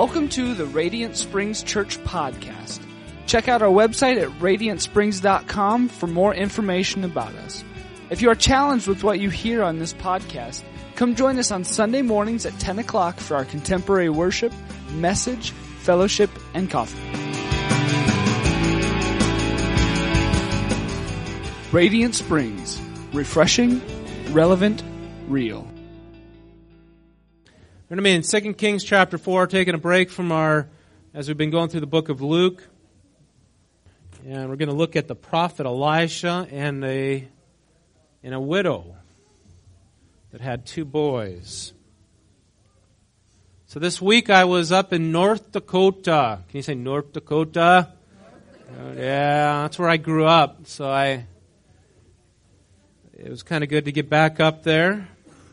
Welcome to the Radiant Springs Church Podcast. Check out our website at radiantsprings.com for more information about us. If you are challenged with what you hear on this podcast, come join us on Sunday mornings at 10 o'clock for our contemporary worship, message, fellowship, and coffee. Radiant Springs. Refreshing, relevant, real. We're going to be in 2 Kings chapter 4, taking a break from as we've been going through the book of Luke. And we're going to look at the prophet Elisha and a widow that had two boys. So this week I was up in North Dakota. Can you say North Dakota? Yeah, that's where I grew up. So it was kind of good to get back up there.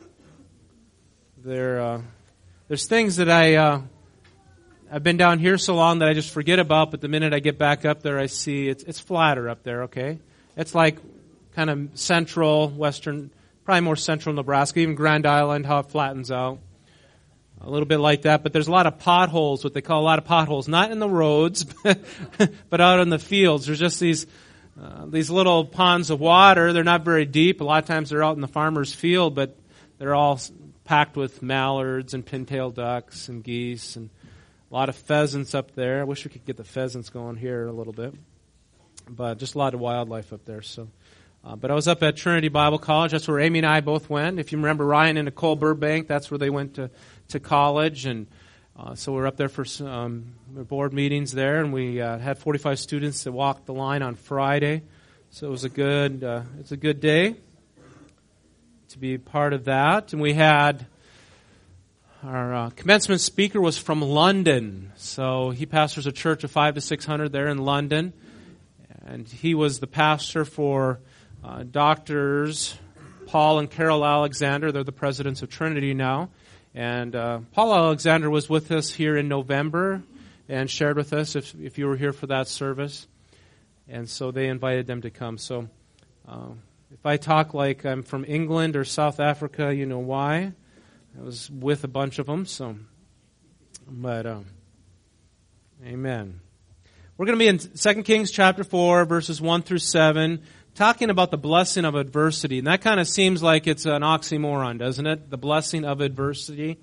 There's things that I've been down here so long that I just forget about, but the minute I get back up there, I see it's flatter up there, okay? It's like kind of central, western, probably more central Nebraska, even Grand Island, how it flattens out. A little bit like that, but there's a lot of potholes, what they call a lot of potholes, not in the roads, but out in the fields. There's just these little ponds of water. They're not very deep. A lot of times they're out in the farmer's field, but they're all packed with mallards and pintail ducks and geese and a lot of pheasants up there. I wish we could get the pheasants going here a little bit, but just a lot of wildlife up there. So, but I was up at Trinity Bible College. That's where Amy and I both went. If you remember Ryan and Nicole Burbank, that's where they went to college, and so we're up there for some board meetings there, and we had 45 students that walked the line on Friday. So it was a good day to be part of that. And we had our commencement speaker was from London. So he pastors a church of 500 to 600 there in London. And he was the pastor for doctors Paul and Carol Alexander. They're the presidents of Trinity now. And Paul Alexander was with us here in November and shared with us if you were here for that service. And so they invited them to come. So if I talk like I'm from England or South Africa, you know why. I was with a bunch of them, but amen. We're going to be in 2 Kings chapter 4, verses 1 through 7, talking about the blessing of adversity. And that kind of seems like it's an oxymoron, doesn't it? The blessing of adversity.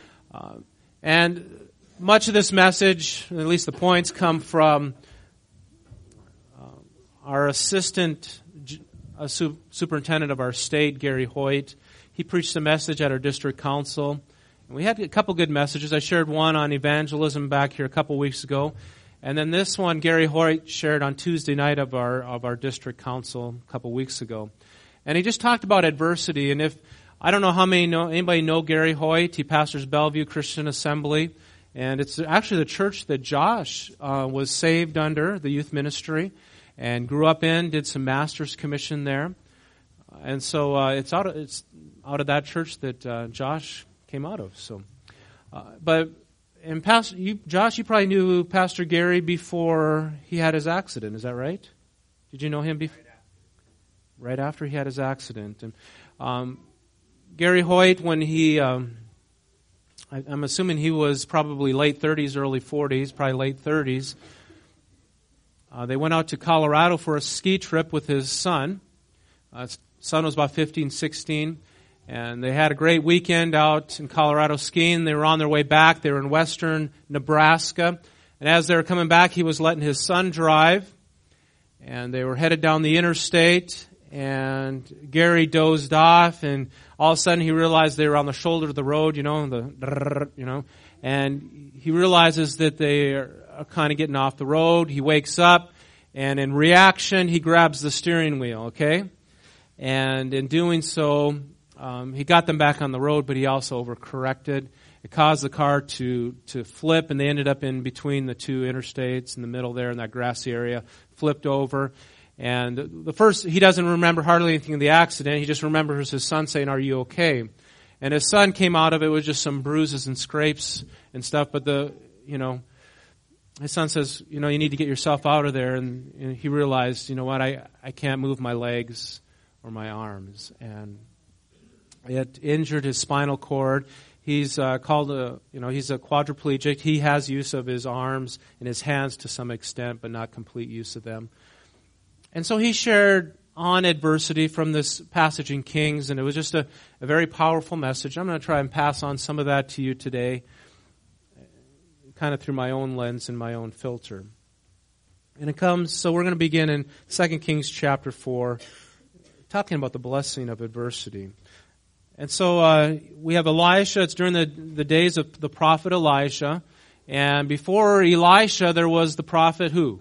And much of this message, at least the points, come from our assistant superintendent of our state, Gary Hoyt. He preached a message at our district council. And we had a couple good messages. I shared one on evangelism back here a couple weeks ago. And then this one, Gary Hoyt shared on Tuesday night of our district council a couple weeks ago. And he just talked about adversity. And I don't know how anybody know Gary Hoyt. He pastors Bellevue Christian Assembly. And it's actually the church that Josh was saved under, the youth ministry, and grew up in, did some master's commission there. And so it's out of that church that Josh came out of. So, Josh, you probably knew Pastor Gary before he had his accident. Is that right? Did you know him before? Right after he had his accident. And Gary Hoyt, when I'm assuming he was probably late 30s, early 40s, probably late 30s. They went out to Colorado for a ski trip with his son. His son was about 15, 16. And they had a great weekend out in Colorado skiing. They were on their way back. They were in western Nebraska. And as they were coming back, he was letting his son drive. And they were headed down the interstate. And Gary dozed off. And all of a sudden he realized they were on the shoulder of the road, and he realizes that they are kind of getting off the road. He wakes up, and in reaction, he grabs the steering wheel, okay? And in doing so, he got them back on the road, but he also overcorrected. It caused the car to flip, and they ended up in between the two interstates in the middle there in that grassy area, flipped over. And he doesn't remember hardly anything of the accident. He just remembers his son saying, "Are you okay?" And his son came out of it with just some bruises and scrapes and stuff, but his son says, you need to get yourself out of there. And he realized, I can't move my legs or my arms. And it injured his spinal cord. He's called he's a quadriplegic. He has use of his arms and his hands to some extent, but not complete use of them. And so he shared on adversity from this passage in Kings, and it was just a very powerful message. I'm going to try and pass on some of that to you today, kind of through my own lens and my own filter. And it comes, so we're going to begin in 2 Kings chapter 4, talking about the blessing of adversity. And so we have Elisha. It's during the days of the prophet Elisha. And before Elisha, there was the prophet who?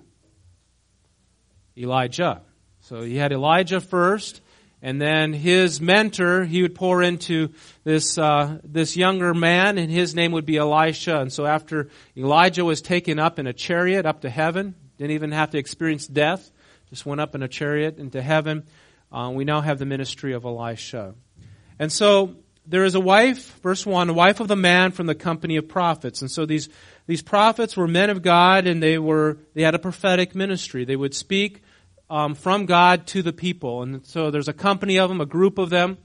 Elijah. So you had Elijah first, and then his mentor, he would pour into this younger man, and his name would be Elisha. And so after Elijah was taken up in a chariot up to heaven, didn't even have to experience death, just went up in a chariot into heaven, we now have the ministry of Elisha. And so there is a wife, verse 1, a wife of the man from the company of prophets. And so these prophets were men of God, and they had a prophetic ministry. They would speak from God to the people. And so there's a company of them, a group of them.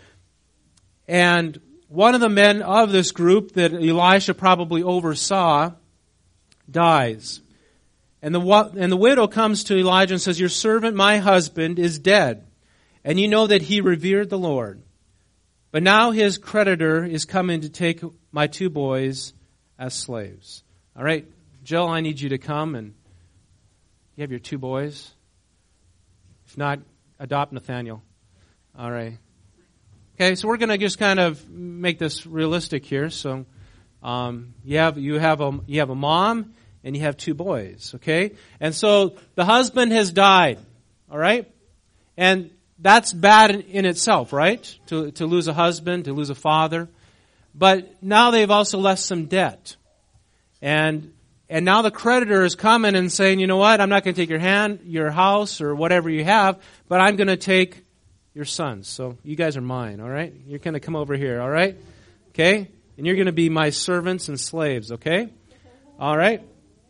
And one of the men of this group that Elisha probably oversaw dies. And the widow comes to Elijah and says, "Your servant, my husband, is dead. And you know that he revered the Lord. But now his creditor is coming to take my 2 boys as slaves." All right, Jill, I need you to come, and you have your 2 boys. If not, adopt Nathaniel. All right. Okay, so we're going to just kind of make this realistic here. So you have a mom and you have 2 boys. Okay, and so the husband has died. All right, and that's bad in itself, right? To lose a husband, to lose a father. But now they've also left some debt. And now the creditor is coming and saying, "You know what? I'm not going to take your house or whatever you have, but I'm going to take your sons. So you guys are mine, all right? You're going to come over here, all right? Okay? And you're going to be my servants and slaves, okay? All right?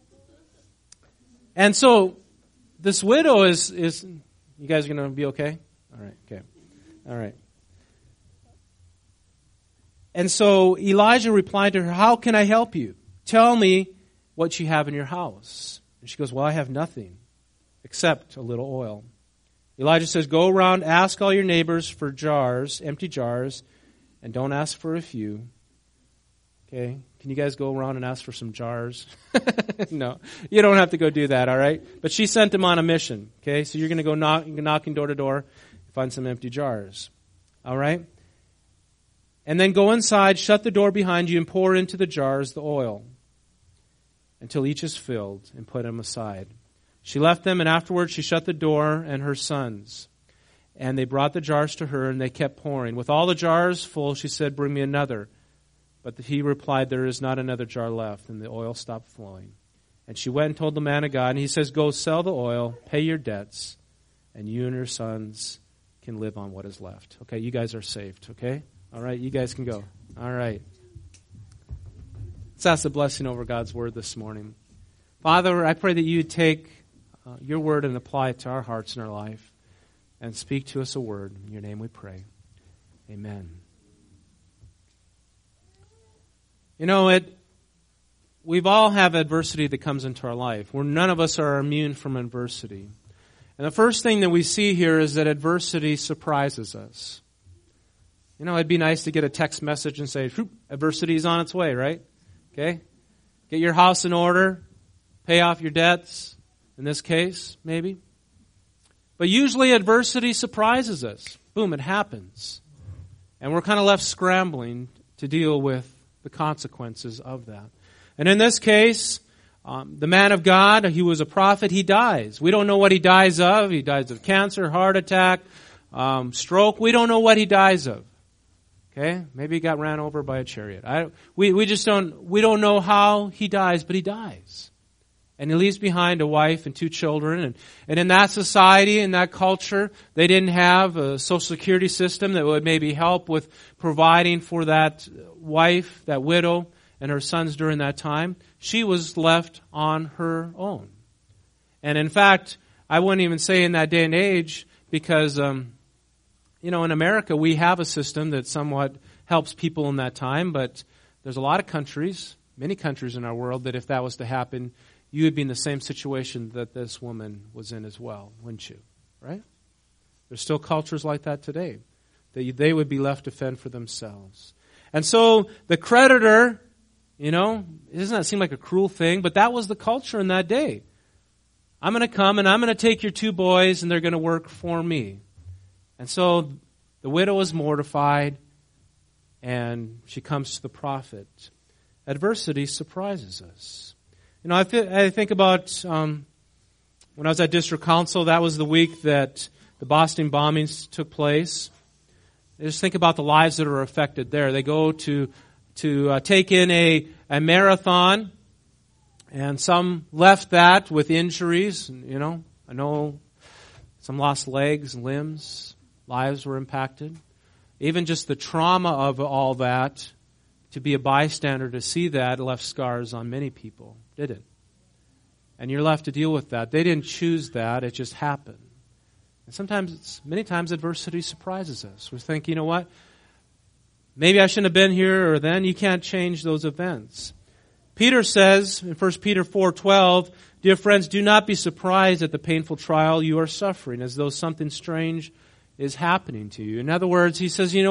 And so this widow is you guys are going to be okay? All right, okay. All right. And so Elijah replied to her, "How can I help you? Tell me what you have in your house." And she goes, "Well, I have nothing except a little oil." Elijah says, "Go around, ask all your neighbors for jars, empty jars, and don't ask for a few." Okay? Can you guys go around and ask for some jars? No, you don't have to go do that, all right? But she sent him on a mission. Okay? So you're going to go knocking door to door, find some empty jars. All right? And then go inside, shut the door behind you, and pour into the jars the oil until each is filled, and put them aside. She left them, and afterwards she shut the door and her sons. And they brought the jars to her, and they kept pouring. With all the jars full, she said, "Bring me another." But he replied, "There is not another jar left." And the oil stopped flowing. And she went and told the man of God, and he says, "Go sell the oil, pay your debts, and you and your sons can live on what is left." Okay, you guys are saved, okay? All right, you guys can go. All right. Let's ask the blessing over God's word this morning. Father, I pray that you take your word and apply it to our hearts and our life and speak to us a word. In your name we pray. Amen. You know, we've all have adversity that comes into our life. None of us are immune from adversity. And the first thing that we see here is that adversity surprises us. You know, it'd be nice to get a text message and say, adversity is on its way, right? Okay? Get your house in order, pay off your debts, in this case, maybe. But usually adversity surprises us. Boom, it happens. And we're kind of left scrambling to deal with the consequences of that. And in this case, the man of God, he was a prophet, he dies. We don't know what he dies of. He dies of cancer, heart attack, stroke. We don't know what he dies of. Okay? Maybe he got ran over by a chariot. We don't know how he dies, but he dies. And he leaves behind a wife and 2 children. And in that society, in that culture, they didn't have a social security system that would maybe help with providing for that wife, that widow, and her sons during that time. She was left on her own. And in fact, I wouldn't even say in that day and age, because, in America we have a system that somewhat helps people in that time, but there's a lot of countries, many countries in our world, that if that was to happen, you would be in the same situation that this woman was in as well, wouldn't you? Right? There's still cultures like that today, that they would be left to fend for themselves. And so the creditor, doesn't that seem like a cruel thing? But that was the culture in that day. I'm going to come and I'm going to take your 2 boys and they're going to work for me. And so the widow is mortified and she comes to the prophet. Adversity surprises us. I think about when I was at district council, that was the week that the Boston bombings took place. Just think about the lives that are affected there. They go to take in a marathon, and some left that with injuries. I know some lost legs and limbs. Lives were impacted. Even just the trauma of all that, to be a bystander, to see that, left scars on many people, did it? And you're left to deal with that. They didn't choose that. It just happened. And many times adversity surprises us. We think, what? Maybe I shouldn't have been here or then. You can't change those events. Peter says in 1 Peter 4:12, "Dear friends, do not be surprised at the painful trial you are suffering, as though something strange is happening to you." In other words, he says,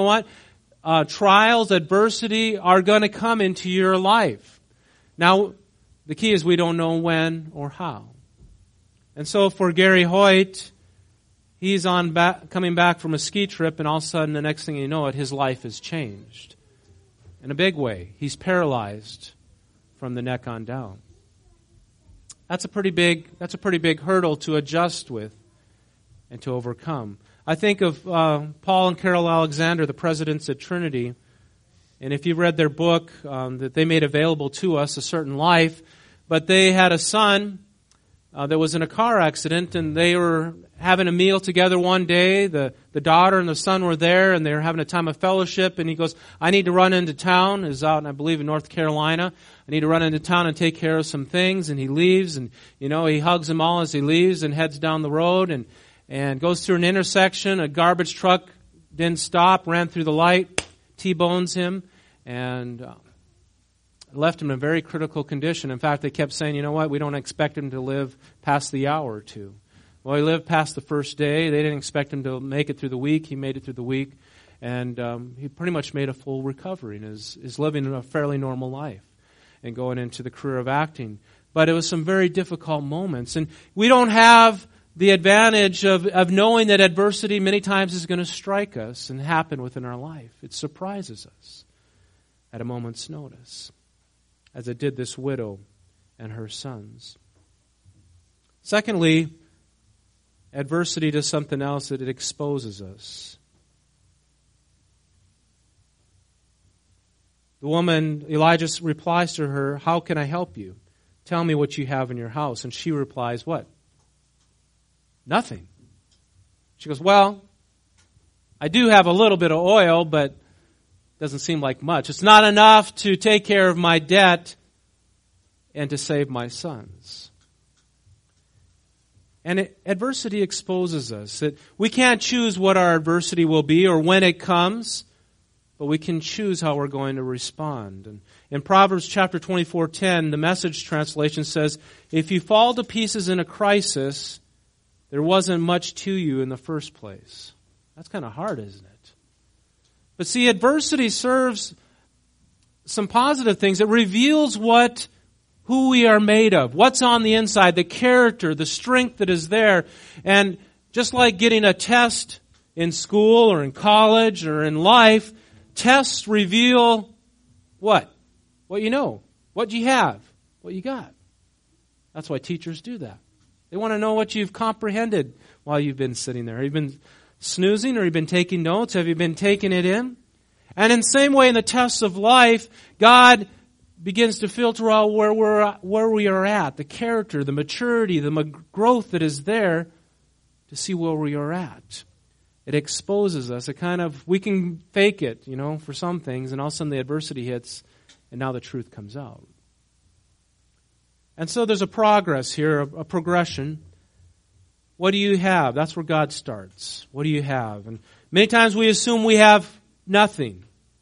trials, adversity are going to come into your life. Now, the key is we don't know when or how. And so for Gary Hoyt, he's coming back from a ski trip, and all of a sudden, the next thing you know, his life has changed in a big way. He's paralyzed from the neck on down. That's a pretty big hurdle to adjust with and to overcome. I think of Paul and Carol Alexander, the presidents at Trinity, and if you read their book that they made available to us, A Certain Life, but they had a son that was in a car accident, and they were having a meal together one day. The daughter and the son were there, and they were having a time of fellowship, and he goes, "I need to run into town." He's out, I believe, in North Carolina. "I need to run into town and take care of some things." And he leaves, and, he hugs them all as he leaves and heads down the road and goes through an intersection. A garbage truck didn't stop, ran through the light, T-bones him, and left him in a very critical condition. In fact, they kept saying, we don't expect him to live past the hour or two. Well, he lived past the first day. They didn't expect him to make it through the week. He made it through the week. And he pretty much made a full recovery and is living a fairly normal life and going into the career of acting. But it was some very difficult moments. And we don't have the advantage of knowing that adversity many times is going to strike us and happen within our life. It surprises us at a moment's notice, as it did this widow and her sons. Secondly, adversity does something else, that it exposes us. The woman, Elijah replies to her, "How can I help you? Tell me what you have in your house." And she replies, what? Nothing. She goes, "Well, I do have a little bit of oil, but doesn't seem like much. It's not enough to take care of my debt and to save my sons." And adversity exposes us. That we can't choose what our adversity will be or when it comes, but we can choose how we're going to respond. And in Proverbs chapter 24:10, the Message translation says, "If you fall to pieces in a crisis, there wasn't much to you in the first place." That's kind of hard, isn't it? But see, adversity serves some positive things. It reveals who we are made of, what's on the inside, the character, the strength that is there. And just like getting a test in school or in college or in life, tests reveal what? What you know, what you have, what you got. That's why teachers do that. They want to know what you've comprehended while you've been sitting there. Have you been snoozing, or have you been taking notes? Have you been taking it in? And in the same way, in the tests of life, God begins to filter out where we are at, the character, the maturity, the growth that is there, to see where we are at. It exposes us. We can fake it, for some things, and all of a sudden the adversity hits, and now the truth comes out. And so there's a progress here, a progression. What do you have? That's where God starts. What do you have? And many times we assume we have nothing.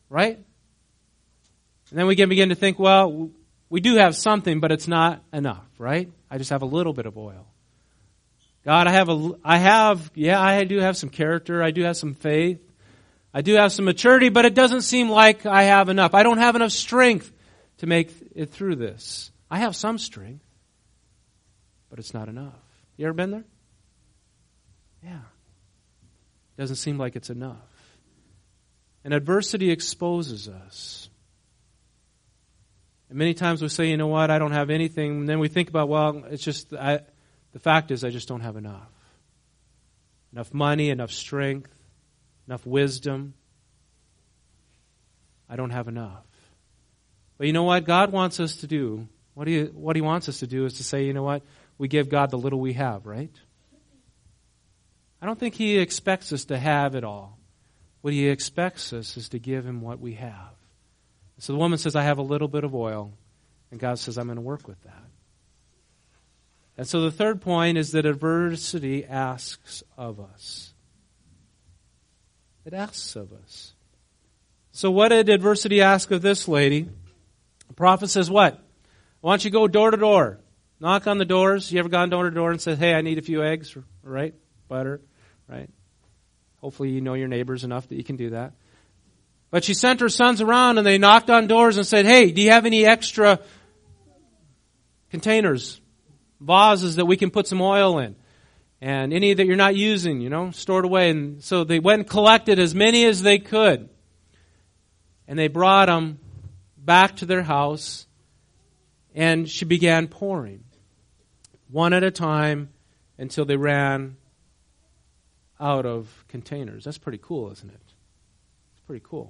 right? And then we can begin to think, well, we do have something, but it's not enough, right? I just have a little bit of oil. God, I do have some character. I do have some faith. I do have some maturity, but it doesn't seem like I have enough. I don't have enough strength to make it through this. I have some strength, but it's not enough. You ever been there? Yeah. Doesn't seem like it's enough. And adversity exposes us. And many times we say, you know what, I don't have anything. And then we think about, well, it's just, the fact is I just don't have enough. Enough money, enough strength, enough wisdom. I don't have enough. But you know what God wants us to do? What He wants us to do is to say, you know what, we give God the little we have, right? I don't think He expects us to have it all. What He expects us is to give Him what we have. So the woman says, I have a little bit of oil. And God says, I'm going to work with that. And so the third point is that adversity asks of us. It asks of us. So what did adversity ask of this lady? The prophet says what? Why don't you go door to door? Knock on the doors. You ever gone door to door and said, hey, I need a few eggs, right? Butter, right? Hopefully you know your neighbors enough that you can do that. But she sent her sons around and they knocked on doors and said, hey, do you have any extra containers, vases that we can put some oil in? And any that you're not using, stored away. And so they went and collected as many as they could. And they brought them back to their house. And she began pouring, one at a time, until they ran out of containers. That's pretty cool, isn't it? Pretty cool.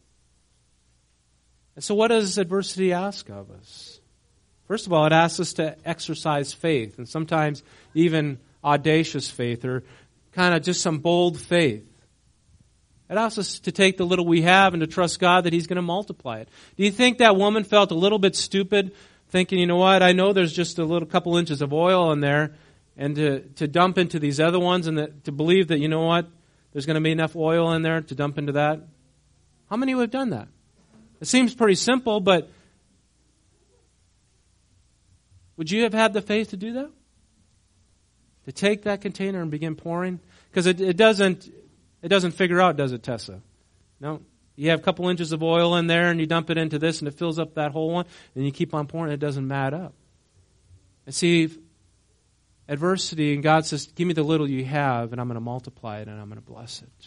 And so what does adversity ask of us? First of all, it asks us to exercise faith, and sometimes even audacious faith, or kind of just some bold faith. It asks us to take the little we have and to trust God that He's going to multiply it. Do you think that woman felt a little bit stupid, thinking, you know what, I know there's just a little couple inches of oil in there, and to dump into these other ones, and to believe that, you know what, there's going to be enough oil in there to dump into that? How many would have done that? It seems pretty simple, but would you have had the faith to do that? To take that container and begin pouring? Because it doesn't figure out, does it, Tessa? No. You have a couple inches of oil in there and you dump it into this and it fills up that whole one, and you keep on pouring, it doesn't add up. And see, adversity, and God says, give me the little you have and I'm going to multiply it and I'm going to bless it.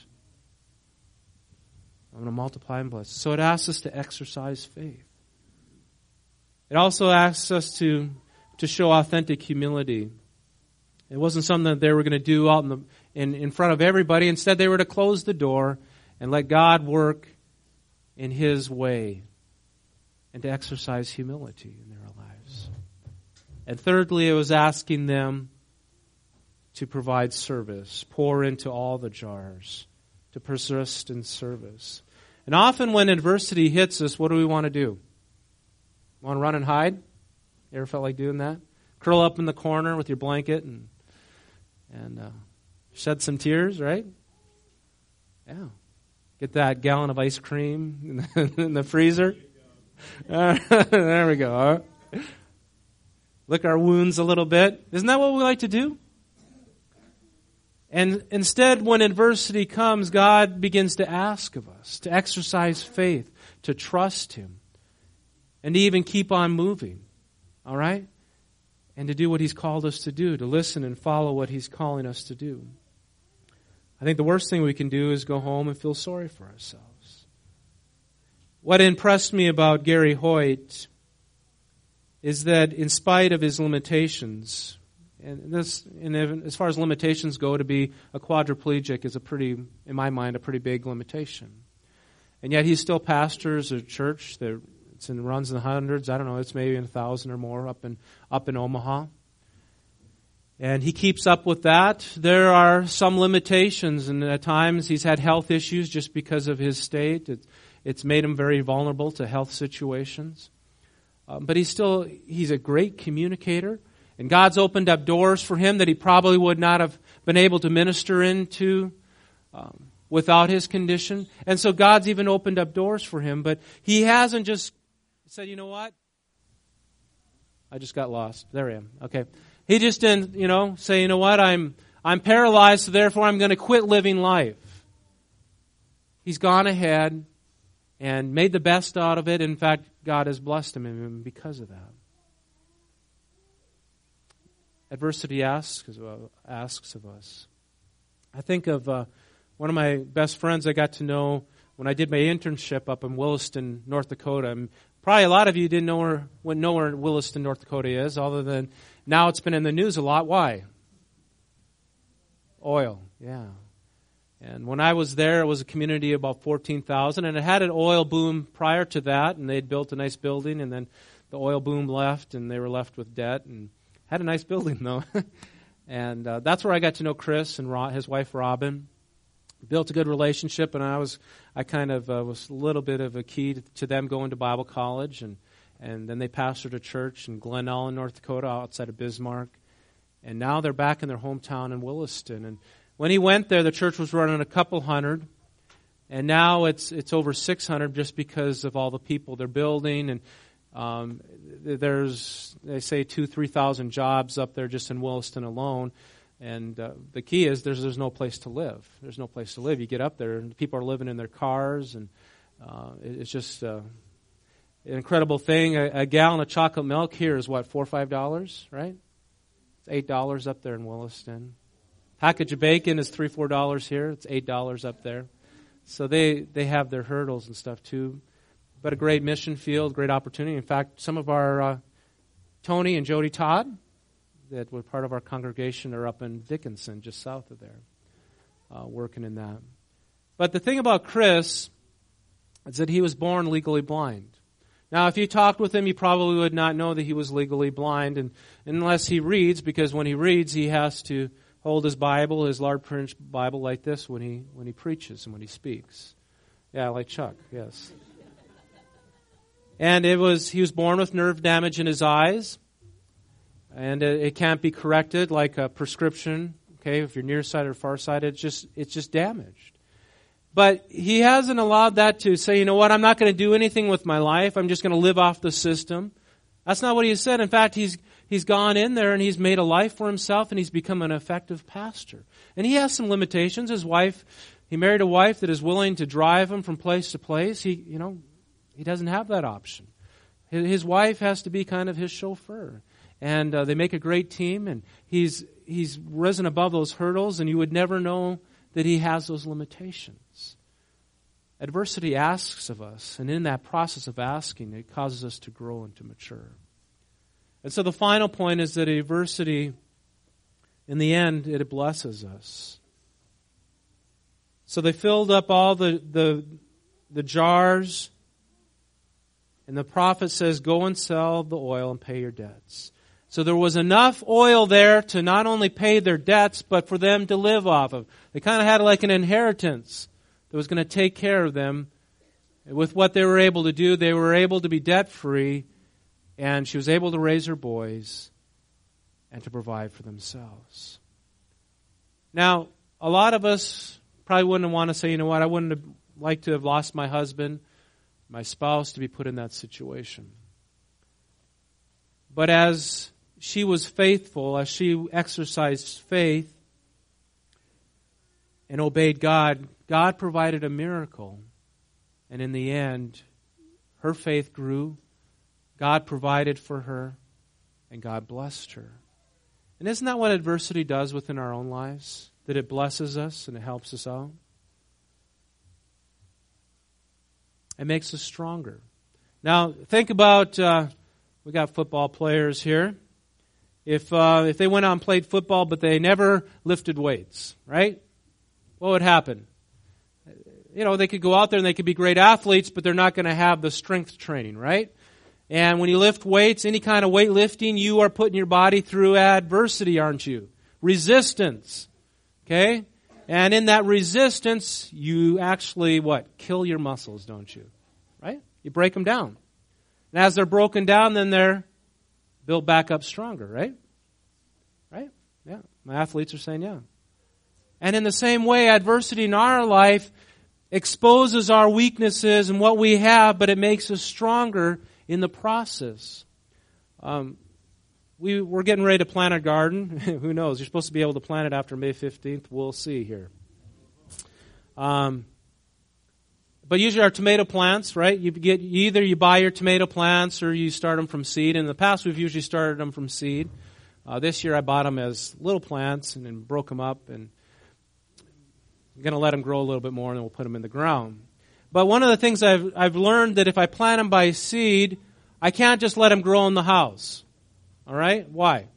I'm going to multiply and bless. So it asks us to exercise faith. It also asks us to show authentic humility. It wasn't something that they were going to do out in front of everybody. Instead, they were to close the door and let God work in His way, and to exercise humility in their lives. And thirdly, it was asking them to provide service, pour into all the jars, to persist in service. And often when adversity hits us, what do we want to do? Want to run and hide? You ever felt like doing that? Curl up in the corner with your blanket and shed some tears, right? Yeah. Get that gallon of ice cream in the freezer. There we go. Lick our wounds a little bit. Isn't that what we like to do? And instead, when adversity comes, God begins to ask of us to exercise faith, to trust Him, and to even keep on moving. All right? And to do what He's called us to do, to listen and follow what He's calling us to do. I think the worst thing we can do is go home and feel sorry for ourselves. What impressed me about Gary Hoyt is that in spite of his limitations, and as far as limitations go, to be a quadriplegic is in my mind, a pretty big limitation. And yet he still pastors a church that runs in the hundreds. I don't know, it's maybe 1,000 or more up in Omaha. And he keeps up with that. There are some limitations, and at times he's had health issues just because of his state. It's made him very vulnerable to health situations. But he's a great communicator, and God's opened up doors for him that he probably would not have been able to minister into without his condition. And so God's even opened up doors for him, but he hasn't just said, you know what? I just got lost. There I am. Okay. He just didn't, say, you know what? I'm paralyzed, so therefore I'm going to quit living life. He's gone ahead and made the best out of it. In fact, God has blessed him because of that. Adversity asks of us. I think of one of my best friends I got to know when I did my internship up in Williston, North Dakota. And probably a lot of you wouldn't know where Williston, North Dakota is, other than now it's been in the news a lot. Why? Oil, yeah. And when I was there, it was a community of about 14,000, and it had an oil boom prior to that, and they'd built a nice building, and then the oil boom left, and they were left with debt, and had a nice building, though. And that's where I got to know Chris and his wife, Robin. Built a good relationship, and I was a little bit of a key to them going to Bible college, and then they pastored a church in Glen Ellen, North Dakota, outside of Bismarck. And now they're back in their hometown in Williston. And when he went there, the church was running a couple hundred, and now it's over 600 just because of all the people they're building. And there's, they say, 2,000-3,000 jobs up there just in Williston alone. And the key is there's no place to live. There's no place to live. You get up there, and people are living in their cars, and it's just an incredible thing. A gallon of chocolate milk here is, what, $4 or $5, right? It's $8 up there in Williston. Package of bacon is $3 or $4 here. It's $8 up there. So they have their hurdles and stuff too. But a great mission field, great opportunity. In fact, some of our Tony and Jody Todd, that were part of our congregation, are up in Dickinson, just south of there, working in that. But the thing about Chris is that he was born legally blind. Now, if you talked with him, you probably would not know that he was legally blind, and unless he reads, because when he reads, he has to hold his Bible, his large print Bible, like this when he preaches and when he speaks. Yeah, like Chuck, yes. And he was born with nerve damage in his eyes. And it can't be corrected like a prescription. Okay, if you're nearsighted or farsighted, it's just damaged. But he hasn't allowed that to say, you know what, I'm not going to do anything with my life. I'm just going to live off the system. That's not what he said. In fact, he's gone in there and he's made a life for himself, and he's become an effective pastor. And he has some limitations. He married a wife that is willing to drive him from place to place. He doesn't have that option. His wife has to be kind of his chauffeur. And they make a great team, and he's risen above those hurdles, and you would never know that he has those limitations. Adversity asks of us, and in that process of asking, it causes us to grow and to mature. And so the final point is that adversity, in the end, it blesses us. So they filled up all the jars, and the prophet says, go and sell the oil and pay your debts. So there was enough oil there to not only pay their debts, but for them to live off of. They kind of had like an inheritance that was going to take care of them. With what they were able to do, they were able to be debt-free, and she was able to raise her boys and to provide for themselves. Now, a lot of us probably wouldn't want to say, you know what, I wouldn't have liked to have lost my husband, my spouse, to be put in that situation. But as she was faithful, as she exercised faith and obeyed God, God provided a miracle. And in the end, her faith grew, God provided for her, and God blessed her. And isn't that what adversity does within our own lives? That it blesses us and it helps us out? It makes us stronger. Now, think about, we got football players here. If they went out and played football, but they never lifted weights, right? What would happen? They could go out there and they could be great athletes, but they're not going to have the strength training, right? And when you lift weights, any kind of weightlifting, you are putting your body through adversity, aren't you? Resistance. Okay? And in that resistance, you actually, kill your muscles, don't you? Right? You break them down. And as they're broken down, then they're built back up stronger, right? Right? Yeah. My athletes are saying, yeah. And in the same way, adversity in our life exposes our weaknesses and what we have, but it makes us stronger in the process. We're getting ready to plant a garden. Who knows? You're supposed to be able to plant it after May 15th. We'll see here. But usually our tomato plants, right? Either you buy your tomato plants or you start them from seed. In the past, we've usually started them from seed. This year I bought them as little plants and then broke them up, and I'm going to let them grow a little bit more, and then we'll put them in the ground. But one of the things I've learned that if I plant them by seed, I can't just let them grow in the house. All right? Why?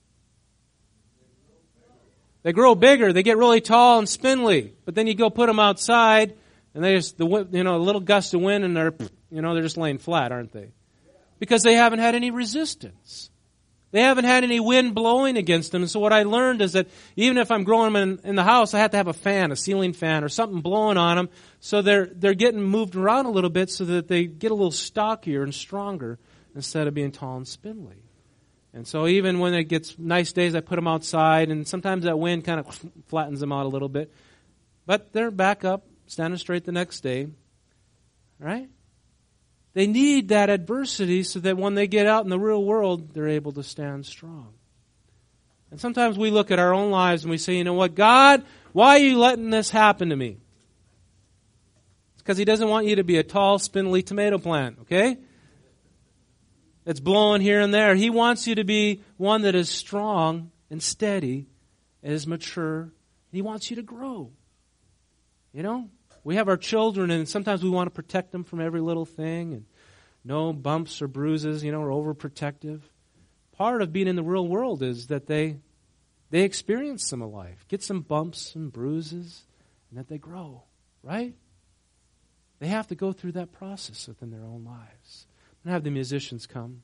They grow bigger. They get really tall and spindly. But then you go put them outside, and they just, a little gust of wind, and they're just laying flat, aren't they? Because they haven't had any resistance. They haven't had any wind blowing against them. And so what I learned is that even if I'm growing them in the house, I have to have a fan, a ceiling fan, or something blowing on them, so they're getting moved around a little bit so that they get a little stockier and stronger instead of being tall and spindly. And so even when it gets nice days, I put them outside, and sometimes that wind kind of flattens them out a little bit. But they're back up, standing straight the next day. Right? They need that adversity so that when they get out in the real world, they're able to stand strong. And sometimes we look at our own lives and we say, you know what, God, why are you letting this happen to me? It's because He doesn't want you to be a tall, spindly tomato plant, okay? It's blowing here and there. He wants you to be one that is strong and steady and is mature. He wants you to grow. You know? We have our children, and sometimes we want to protect them from every little thing, and no bumps or bruises, we're overprotective. Part of being in the real world is that they experience some of life, get some bumps and bruises, and that they grow, right? They have to go through that process within their own lives. I'm going to have the musicians come.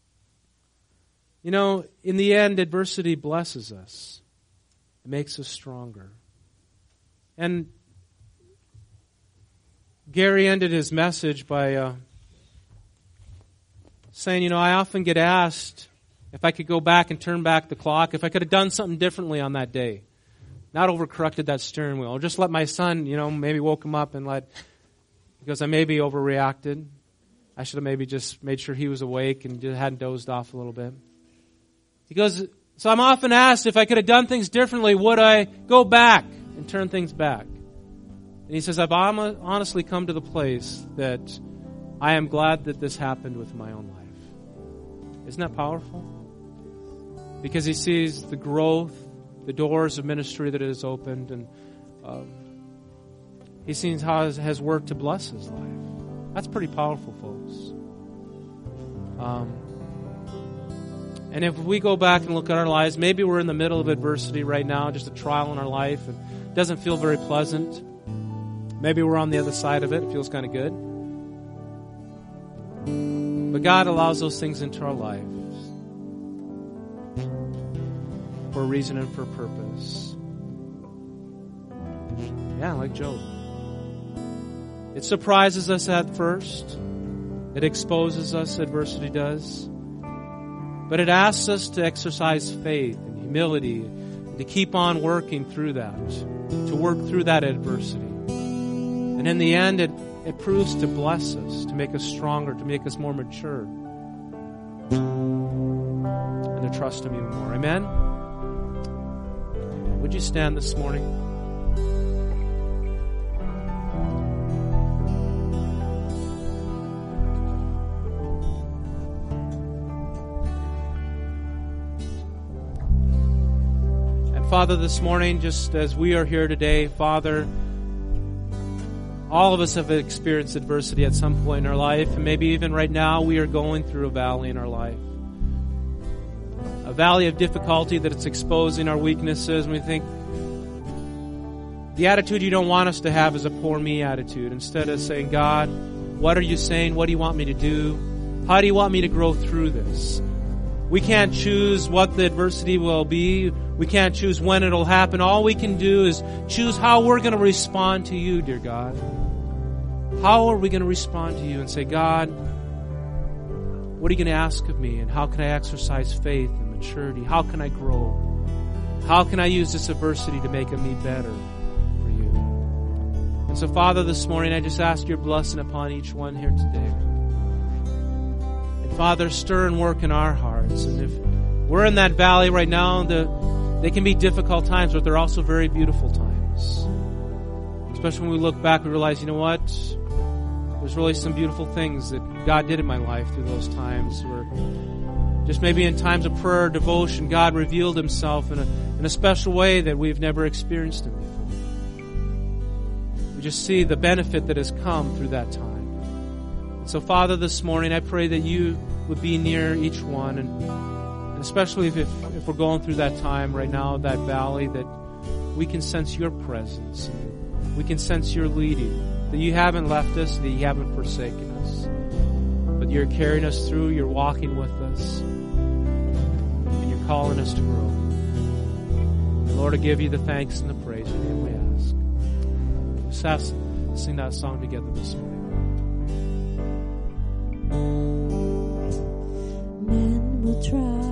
In the end, adversity blesses us. It makes us stronger. And Gary ended his message by saying, I often get asked if I could go back and turn back the clock, if I could have done something differently on that day. Not overcorrected that steering wheel. Or just let my son, maybe woke him up and because I maybe overreacted. I should have maybe just made sure he was awake and just hadn't dozed off a little bit. He goes, so I'm often asked if I could have done things differently, would I go back and turn things back? And he says, I've honestly come to the place that I am glad that this happened with my own life. Isn't that powerful? Because he sees the growth, the doors of ministry that it has opened, and he sees how it has worked to bless his life. That's pretty powerful, folks. And if we go back and look at our lives, maybe we're in the middle of adversity right now, just a trial in our life, and it doesn't feel very pleasant. Maybe we're on the other side of it. It feels kind of good. But God allows those things into our lives for a reason and for a purpose. Yeah, like Job. It surprises us at first. It exposes us, adversity does. But it asks us to exercise faith and humility, and to keep on working through that, to work through that adversity. And in the end, it proves to bless us, to make us stronger, to make us more mature, and to trust Him even more. Amen? Would you stand this morning? And Father, this morning, just as we are here today, Father, all of us have experienced adversity at some point in our life, and maybe even right now we are going through a valley in our life. A valley of difficulty that it's exposing our weaknesses, and we think the attitude you don't want us to have is a poor me attitude. Instead of saying, God, what are you saying? What do you want me to do? How do you want me to grow through this? We can't choose what the adversity will be. We can't choose when it'll happen. All we can do is choose how we're going to respond to you, dear God. How are we going to respond to you and say, God, what are you going to ask of me? And how can I exercise faith and maturity? How can I grow? How can I use this adversity to make me better for you? And so, Father, this morning I just ask your blessing upon each one here today. And Father, stir and work in our hearts. And if we're in that valley right now, they can be difficult times, but they're also very beautiful times. Especially when we look back, we realize, you know what? There's really some beautiful things that God did in my life through those times where just maybe in times of prayer or devotion, God revealed Himself in a special way that we've never experienced Him before. We just see the benefit that has come through that time. And so, Father, this morning, I pray that you would be near each one, and especially if we're going through that time right now, that valley, that we can sense your presence. And we can sense your leading, that you haven't left us, that you haven't forsaken us, but you're carrying us through, you're walking with us, and you're calling us to grow. And Lord, I give you the thanks and the praise in your name we ask. Just have to sing that song together this morning. Men will try